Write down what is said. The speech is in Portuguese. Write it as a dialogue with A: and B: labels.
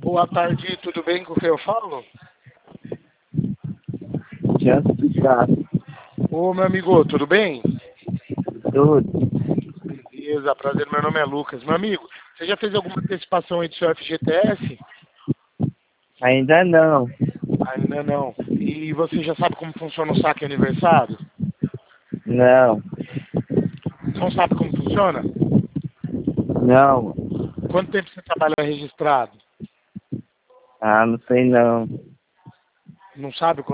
A: Boa tarde, tudo bem com quem eu falo?
B: Tiago Picado.
A: Ô, meu amigo, tudo bem?
B: Tudo.
A: Beleza, prazer, meu nome é Lucas. Meu amigo, você já fez alguma antecipação aí do seu FGTS?
B: Ainda não.
A: Ainda não. E você já sabe como funciona o saque aniversário?
B: Não.
A: Não sabe como funciona?
B: Não.
A: Quanto tempo você trabalha registrado?
B: Ah, não sei não.
A: Não sabe